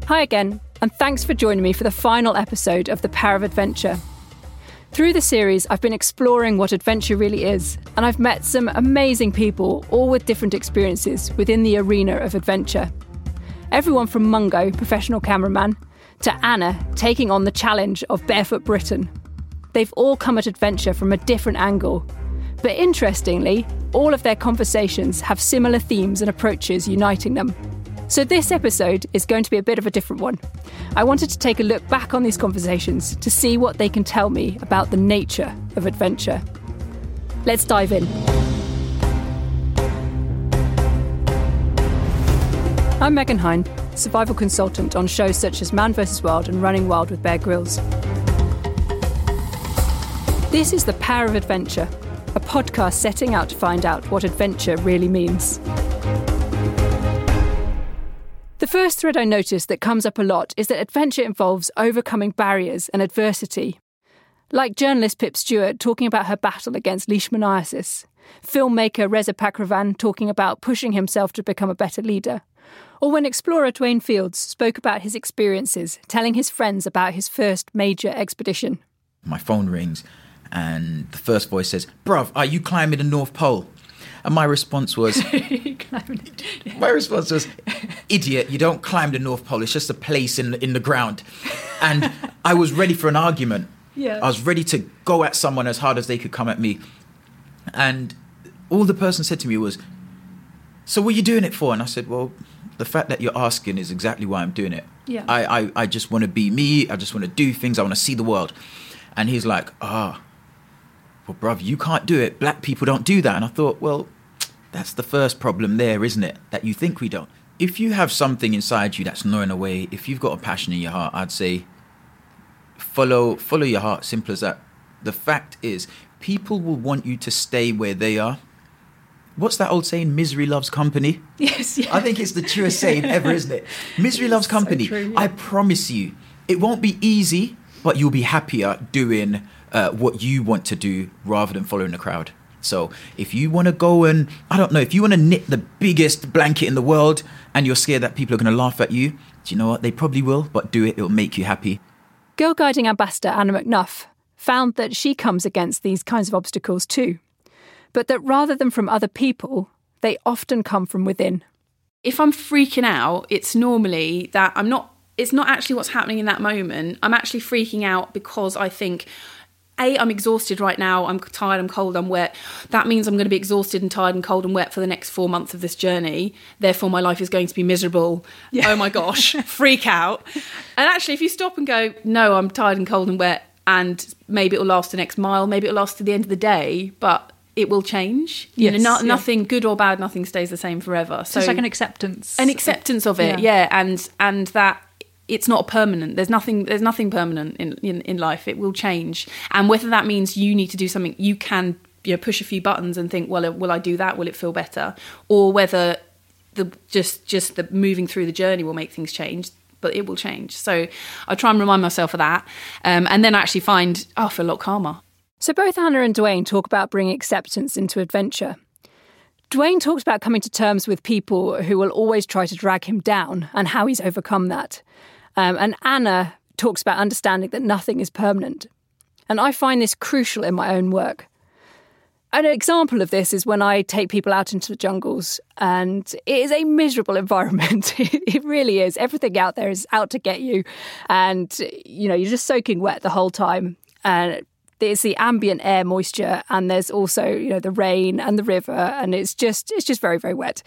Hi again, and thanks for joining me for the final episode of The Power of Adventure. Through the series, I've been exploring what adventure really is, and I've met some amazing people, all with different experiences within the arena of adventure. Everyone from Mungo, professional cameraman, to Anna taking on the challenge of Barefoot Britain. They've all come at adventure from a different angle. But interestingly, all of their conversations have similar themes and approaches uniting them. So this episode is going to be a bit of a different one. I wanted to take a look back on these conversations to see what they can tell me about the nature of adventure. Let's dive in. I'm Megan Hine, survival consultant on shows such as Man vs Wild and Running Wild with Bear Grylls. This is The Power of Adventure, a podcast setting out to find out what adventure really means. The first thread I noticed that comes up a lot is that adventure involves overcoming barriers and adversity. Like journalist Pip Stewart talking about her battle against leishmaniasis, filmmaker Reza Pakravan talking about pushing himself to become a better leader, or when explorer Dwayne Fields spoke about his experiences, telling his friends about his first major expedition. My phone rings and the first voice says, "Bruv, are you climbing the North Pole?" And my response was, "Idiot, you don't climb the North Pole. It's just a place in the ground." And I was ready for an argument. Yeah. I was ready to go at someone as hard as they could come at me. And all the person said to me was, "So what are you doing it for?" And I said, "Well, the fact that you're asking is exactly why I'm doing it. Yeah. I just want to be me. I just want to do things. I want to see the world." And he's like, well, bruv, you can't do it. Black people don't do that. And I thought, well, that's the first problem there, isn't it? That you think we don't. If you have something inside you that's gnawing away, if you've got a passion in your heart, I'd say follow your heart, simple as that. The fact is, people will want you to stay where they are. What's that old saying? Misery loves company. Yes, yeah. I think it's the truest saying ever, isn't it? Misery loves company. So true, yeah. I promise you, it won't be easy, but you'll be happier doing what you want to do rather than following the crowd. So if you want to go and, I don't know, if you want to knit the biggest blanket in the world and you're scared that people are going to laugh at you, do you know what? They probably will, but do it. It'll make you happy. Girl Guiding Ambassador Anna McNuff found that she comes against these kinds of obstacles too, but that rather than from other people, they often come from within. If I'm freaking out, it's normally that it's not actually what's happening in that moment. I'm actually freaking out because I think, I'm exhausted right now, I'm tired, I'm cold, I'm wet. That means I'm going to be exhausted and tired and cold and wet for the next 4 months of this journey. Therefore, my life is going to be miserable. Yeah. Oh my gosh, freak out. And actually, if you stop and go, no, I'm tired and cold and wet, and maybe it'll last the next mile, maybe it'll last to the end of the day, but it will change. Yes, Nothing, good or bad, nothing stays the same forever. So it's like an acceptance. An acceptance of it, yeah. And that it's not permanent. There's nothing permanent in life. It will change. And whether that means you need to do something, you can push a few buttons and think, well, will I do that? Will it feel better? Or whether just the moving through the journey will make things change, but it will change. So I try and remind myself of that, and then actually find, I feel a lot calmer. So both Anna and Dwayne talk about bringing acceptance into adventure. Dwayne talks about coming to terms with people who will always try to drag him down and how he's overcome that. And Anna talks about understanding that nothing is permanent. And I find this crucial in my own work. An example of this is when I take people out into the jungles, and it is a miserable environment. It really is. Everything out there is out to get you. And, you're just soaking wet the whole time. And there's the ambient air moisture, and there's also, the rain and the river, and it's just very, very wet.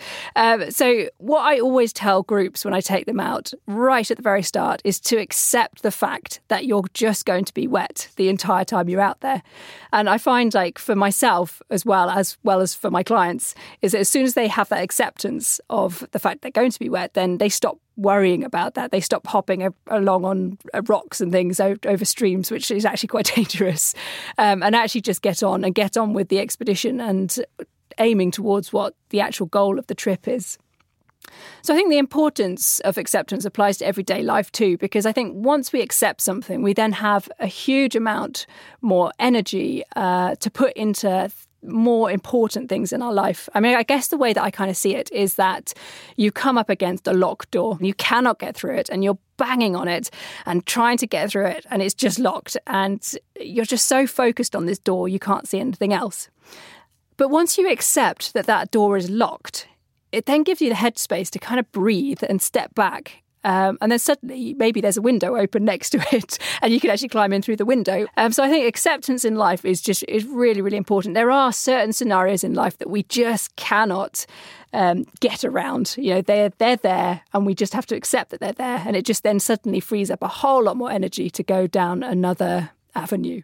So what I always tell groups when I take them out right at the very start is to accept the fact that you're just going to be wet the entire time you're out there. And I find, for myself as well as for my clients, is that as soon as they have that acceptance of the fact they're going to be wet, then they stop worrying about that. They stop hopping along on rocks and things over streams, which is actually quite dangerous, and actually just get on with the expedition and aiming towards what the actual goal of the trip is. So I think the importance of acceptance applies to everyday life too, because I think once we accept something, we then have a huge amount more energy to put into more important things in our life. I mean, I guess the way that I kind of see it is that you come up against a locked door. You cannot get through it and you're banging on it and trying to get through it and it's just locked and you're just so focused on this door you can't see anything else. But once you accept that that door is locked, it then gives you the headspace to kind of breathe and step back. And then suddenly maybe there's a window open next to it and you can actually climb in through the window. So I think acceptance in life is really, really important. There are certain scenarios in life that we just cannot get around. You know, they're there and we just have to accept that they're there. And it just then suddenly frees up a whole lot more energy to go down another avenue.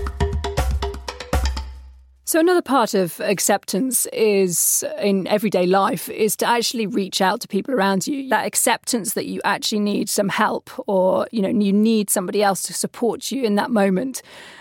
So another part of acceptance is in everyday life is to actually reach out to people around you. That acceptance that you actually need some help or, you know, you need somebody else to support you in that moment.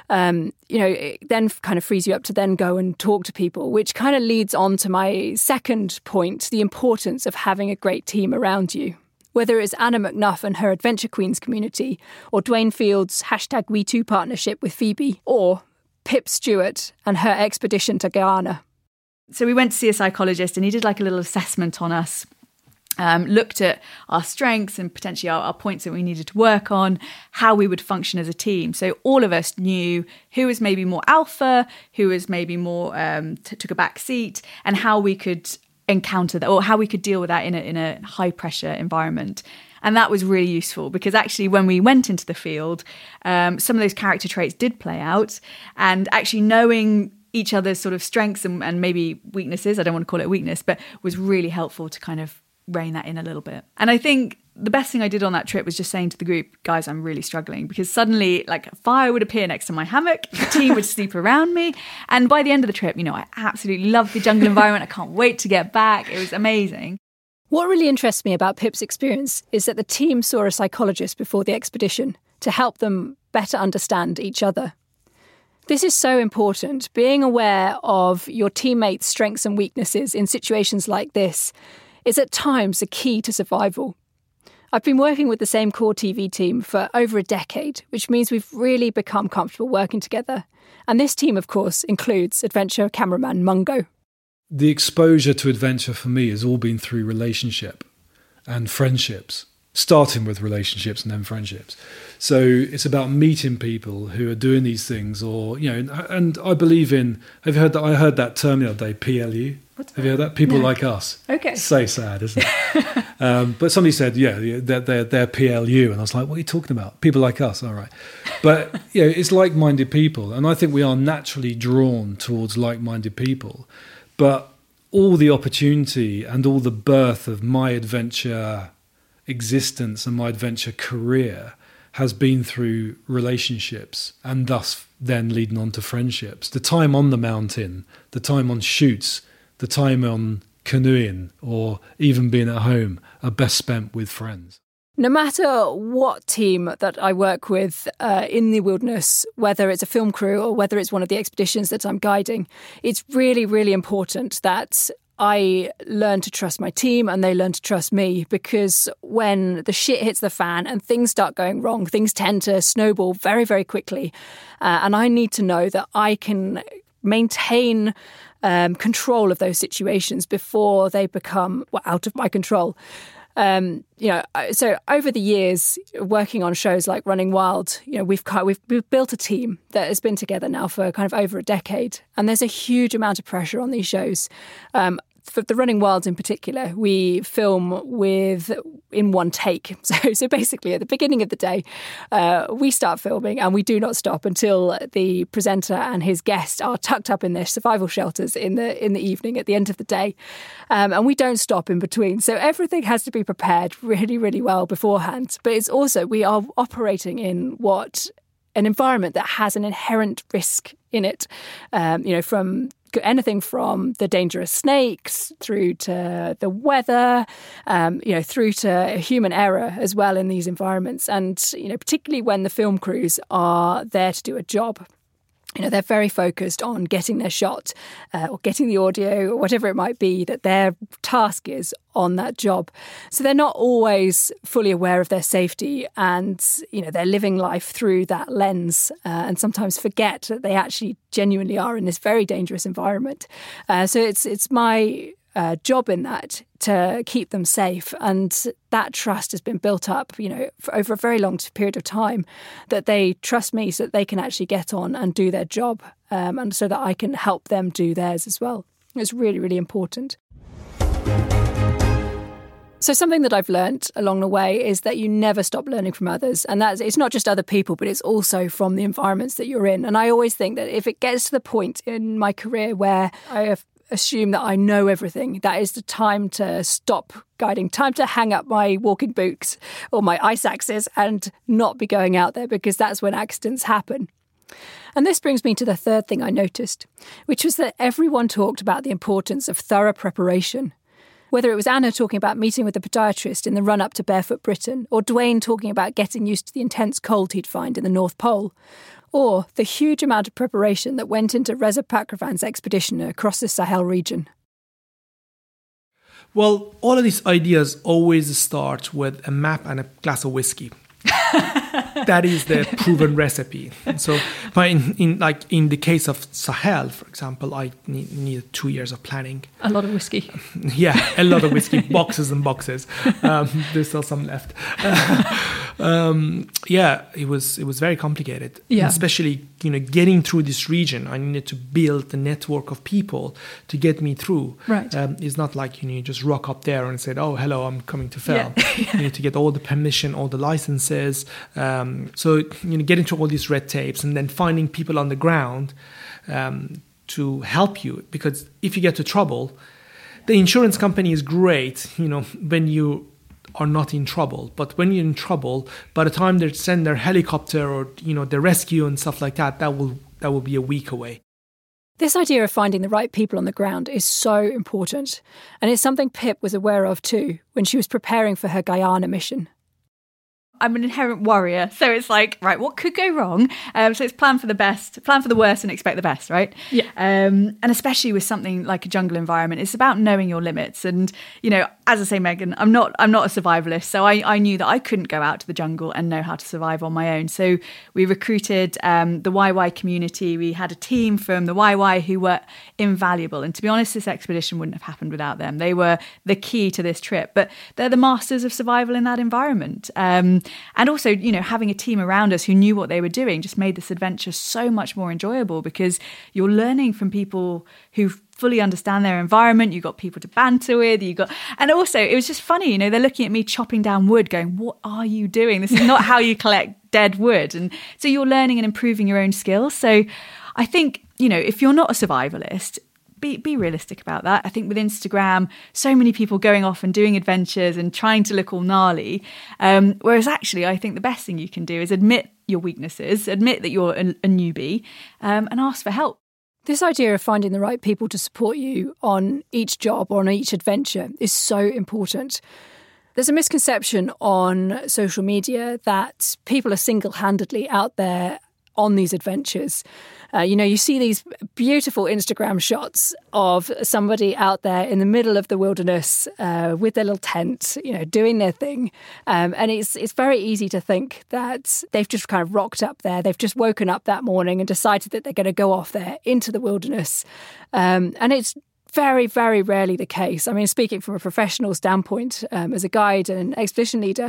It then kind of frees you up to then go and talk to people, which kind of leads on to my second point, the importance of having a great team around you. Whether it's Anna McNuff and her Adventure Queens community or Dwayne Field's #WeToo partnership with Phoebe or Pip Stewart and her expedition to Guyana. So we went to see a psychologist and he did like a little assessment on us, looked at our strengths and potentially our points that we needed to work on, how we would function as a team. So all of us knew who was maybe more alpha, who was maybe more took a back seat, and how we could encounter that or how we could deal with that in a high pressure environment. And that was really useful because actually when we went into the field, some of those character traits did play out, and actually knowing each other's sort of strengths and maybe weaknesses, I don't want to call it a weakness, but was really helpful to kind of rein that in a little bit. And I think the best thing I did on that trip was just saying to the group, guys, I'm really struggling, because suddenly like a fire would appear next to my hammock, the team would sleep around me. And by the end of the trip, you know, I absolutely loved the jungle environment. I can't wait to get back. It was amazing. What really interests me about Pip's experience is that the team saw a psychologist before the expedition to help them better understand each other. This is so important. Being aware of your teammates' strengths and weaknesses in situations like this is at times the key to survival. I've been working with the same core TV team for over a decade, which means we've really become comfortable working together. And this team, of course, includes adventure cameraman Mungo. The exposure to adventure for me has all been through relationship and friendships, starting with relationships and then friendships. So it's about meeting people who are doing these things, or, you know, and I believe in, have you heard that? I heard that term the other day, PLU. Have you heard that? People like us. Okay. So sad, isn't it? But somebody said, yeah, they're PLU. And I was like, what are you talking about? People like us. All right. But, you know, it's like-minded people. And I think we are naturally drawn towards like-minded people. But all the opportunity and all the birth of my adventure existence and my adventure career has been through relationships, and thus then leading on to friendships. The time on the mountain, the time on shoots, the time on canoeing, or even being at home are best spent with friends. No matter what team that I work with in the wilderness, whether it's a film crew or whether it's one of the expeditions that I'm guiding, it's really, really important that I learn to trust my team and they learn to trust me, because when the shit hits the fan and things start going wrong, things tend to snowball very, very quickly. And I need to know that I can maintain control of those situations before they become out of my control. So over the years, working on shows like Running Wild, you know, we've built a team that has been together now for kind of over a decade, and there's a huge amount of pressure on these shows. For the Running Wilds in particular, we film in one take. So basically, at the beginning of the day, we start filming and we do not stop until the presenter and his guest are tucked up in their survival shelters in the evening at the end of the day. And we don't stop in between. So everything has to be prepared really, really well beforehand. But it's also, we are operating in an environment that has an inherent risk in it, from anything from the dangerous snakes through to the weather, through to human error as well in these environments. And, you know, particularly when the film crews are there to do a job. They're very focused on getting their shot or getting the audio or whatever it might be that their task is on that job. So they're not always fully aware of their safety, and, they're living life through that lens and sometimes forget that they actually genuinely are in this very dangerous environment. So it's my job in that to keep them safe, and that trust has been built up for over a very long period of time, that they trust me so that they can actually get on and do their job, and so that I can help them do theirs as well. It's really, really important. So something that I've learnt along the way is that you never stop learning from others, and it's not just other people, but it's also from the environments that you're in. And I always think that if it gets to the point in my career where I have assume that I know everything, that is the time to stop guiding, time to hang up my walking boots or my ice axes and not be going out there, because that's when accidents happen. And this brings me to the third thing I noticed, which was that everyone talked about the importance of thorough preparation. Whether it was Anna talking about meeting with a podiatrist in the run-up to Barefoot Britain, or Dwayne talking about getting used to the intense cold he'd find in the North Pole, or the huge amount of preparation that went into Reza Pakravan's expedition across the Sahel region. Well, all of these ideas always start with a map and a glass of whiskey. That is the proven recipe. And so, but in the case of Sahel, for example, I needed 2 years of planning. A lot of whiskey. Yeah, a lot of whiskey, boxes and boxes. There's still some left. It was very complicated. Yeah. Especially getting through this region, I needed to build a network of people to get me through. Right. It's not like you just rock up there and said, "Oh, hello, I'm coming to film." Yeah. You need to get all the permission, all the licenses. So getting through all these red tapes and then finding people on the ground to help you, because if you get to trouble, the insurance company is great, when you are not in trouble. But when you're in trouble, by the time they send their helicopter or the rescue and stuff like that, that will be a week away. This idea of finding the right people on the ground is so important, and it's something Pip was aware of too when she was preparing for her Guyana mission. I'm an inherent worrier, so it's like, right, what could go wrong? So it's plan for the best, plan for the worst and expect the best, right? Yeah. And especially with something like a jungle environment, it's about knowing your limits. And, as I say, Megan, I'm not a survivalist, so I knew that I couldn't go out to the jungle and know how to survive on my own. So we recruited the YY community. We had a team from the YY who were invaluable. And to be honest, this expedition wouldn't have happened without them. They were the key to this trip, but they're the masters of survival in that environment. And also, having a team around us who knew what they were doing just made this adventure so much more enjoyable, because you're learning from people who fully understand their environment. You've got people to banter with. And also, it was just funny, they're looking at me chopping down wood going, "What are you doing? This is not how you collect dead wood." And so you're learning and improving your own skills. So I think, if you're not a survivalist, be realistic about that. I think with Instagram, so many people going off and doing adventures and trying to look all gnarly. Whereas actually, I think the best thing you can do is admit your weaknesses, admit that you're a newbie, and ask for help. This idea of finding the right people to support you on each job or on each adventure is so important. There's a misconception on social media that people are single-handedly out there on these adventures. You see these beautiful Instagram shots of somebody out there in the middle of the wilderness with their little tent, doing their thing. And it's very easy to think that they've just kind of rocked up there. They've just woken up that morning and decided that they're going to go off there into the wilderness. And it's very, very rarely the case. I mean, speaking from a professional standpoint, as a guide and an expedition leader,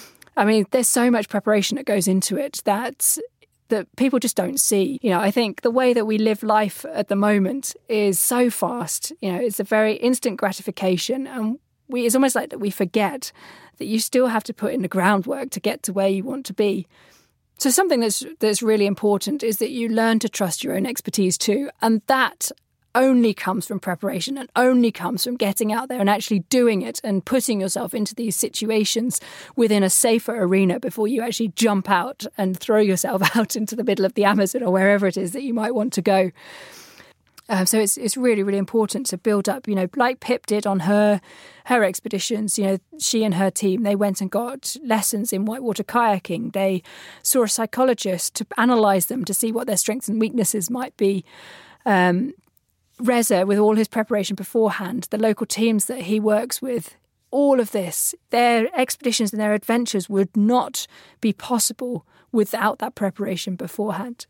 I mean, there's so much preparation that goes into it that people just don't see. I think the way that we live life at the moment is so fast. It's a very instant gratification, and it's almost like that we forget that you still have to put in the groundwork to get to where you want to be. So something that's really important is that you learn to trust your own expertise too, and that only comes from preparation and only comes from getting out there and actually doing it and putting yourself into these situations within a safer arena before you actually jump out and throw yourself out into the middle of the Amazon or wherever it is that you might want to go. So it's really, really important to build up, like Pip did on her expeditions. She and her team, they went and got lessons in whitewater kayaking. They saw a psychologist to analyse them to see what their strengths and weaknesses might be. Reza, with all his preparation beforehand, the local teams that he works with, all of this, their expeditions and their adventures would not be possible without that preparation beforehand.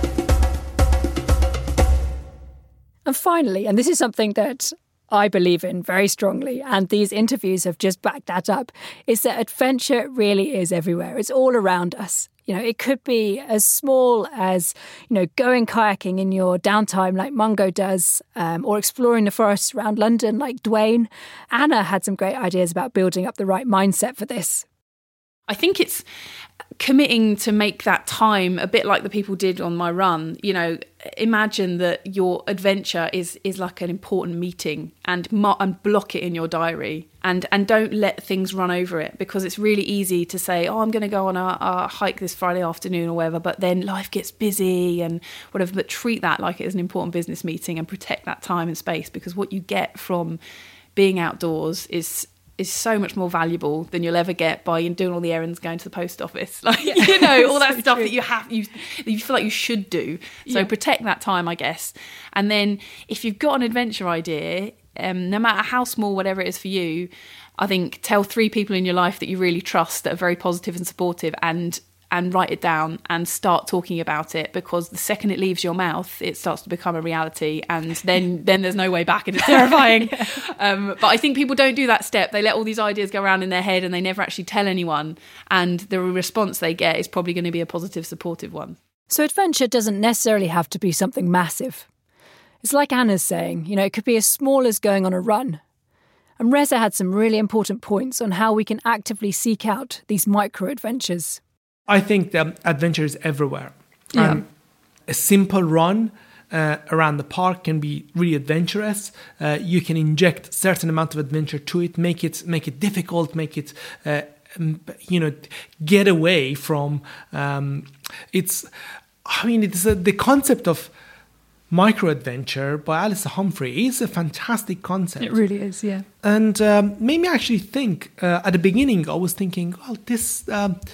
And finally, and this is something that I believe in very strongly, and these interviews have just backed that up, is that adventure really is everywhere. It's all around us. It could be as small as, going kayaking in your downtime like Mungo does, or exploring the forests around London like Dwayne. Anna had some great ideas about building up the right mindset for this. I think it's committing to make that time a bit like the people did on my run. Imagine that your adventure is like an important meeting, and block it in your diary, and don't let things run over it, because it's really easy to say, I'm going to go on a hike this Friday afternoon or whatever, but then life gets busy and whatever. But treat that like it is an important business meeting and protect that time and space, because what you get from being outdoors is so much more valuable than you'll ever get by doing all the errands, going to the post office, all that so stuff true. that you feel like you should do. So protect that time, I guess. And then if you've got an adventure idea, no matter how small, whatever it is for you, I think tell 3 people in your life that you really trust, that are very positive and supportive, and write it down and start talking about it, because the second it leaves your mouth, it starts to become a reality, and then there's no way back, and it's terrifying. But I think people don't do that step. They let all these ideas go around in their head and they never actually tell anyone, and the response they get is probably going to be a positive, supportive one. So adventure doesn't necessarily have to be something massive. It's like Anna's saying, it could be as small as going on a run. And Reza had some really important points on how we can actively seek out these micro-adventures. I think that adventure is everywhere. Yeah. A simple run around the park can be really adventurous. You can inject a certain amount of adventure to it, make it difficult, make it get away from. It's the concept of micro adventure by Alistair Humphrey is a fantastic concept. It really is, yeah. And made me actually think. At the beginning, I was thinking, well, this.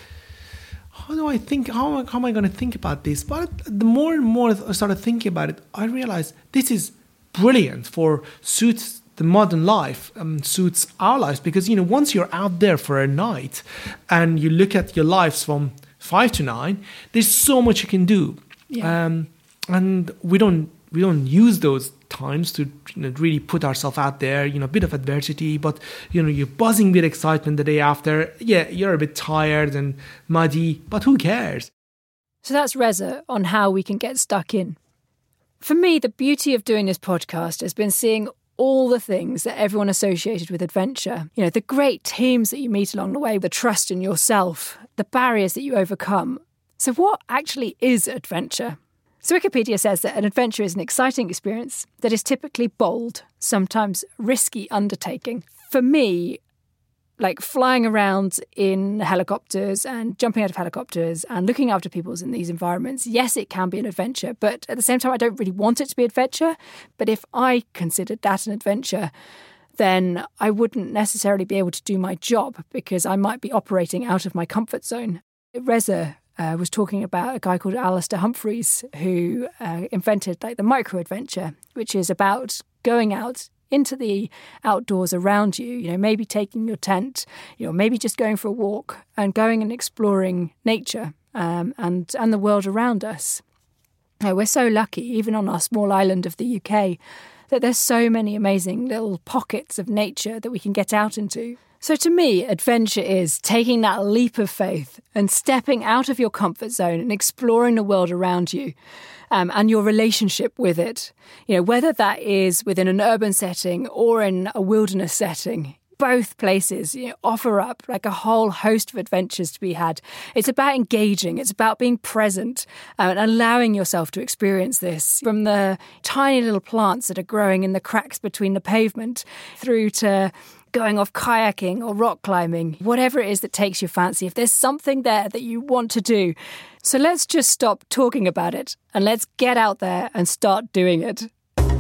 How do I think? How am I going to think about this? But the more and more I started thinking about it, I realized this is brilliant suits the modern life, suits our lives. Because, once you're out there for a night and you look at your lives from 5 to 9, there's so much you can do. Yeah. And we don't use those times to really put ourselves out there, a bit of adversity, but you're buzzing with excitement the day after. Yeah, you're a bit tired and muddy, but who cares? So that's Reza on how we can get stuck in. For me, the beauty of doing this podcast has been seeing all the things that everyone associated with adventure. The great teams that you meet along the way, the trust in yourself, the barriers that you overcome. So what actually is adventure? So Wikipedia says that an adventure is an exciting experience that is typically bold, sometimes risky undertaking. For me, like flying around in helicopters and jumping out of helicopters and looking after people in these environments, yes, it can be an adventure, but at the same time, I don't really want it to be adventure. But if I considered that an adventure, then I wouldn't necessarily be able to do my job because I might be operating out of my comfort zone. Reza was talking about a guy called Alistair Humphreys who invented the micro-adventure, which is about going out into the outdoors around you, maybe taking your tent, maybe just going for a walk and going and exploring nature and the world around us. We're so lucky, even on our small island of the UK, that there's so many amazing little pockets of nature that we can get out into. So to me, adventure is taking that leap of faith and stepping out of your comfort zone and exploring the world around you and your relationship with it. Whether that is within an urban setting or in a wilderness setting, both places offer up a whole host of adventures to be had. It's about engaging. It's about being present and allowing yourself to experience this, from the tiny little plants that are growing in the cracks between the pavement through to going off kayaking or rock climbing, whatever it is that takes your fancy. If there's something there that you want to do, so let's just stop talking about it and let's get out there and start doing it.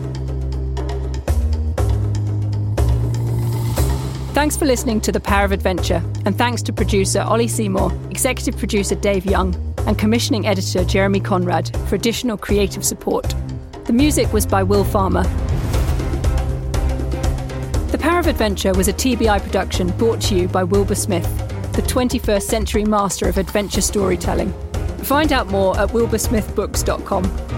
Thanks for listening to The Power of Adventure, and thanks to producer Ollie Seymour, executive producer Dave Young, and commissioning editor Jeremy Conrad for additional creative support. The music was by Will Farmer. The Power of Adventure was a TBI production brought to you by Wilbur Smith, the 21st century master of adventure storytelling. Find out more at wilbursmithbooks.com.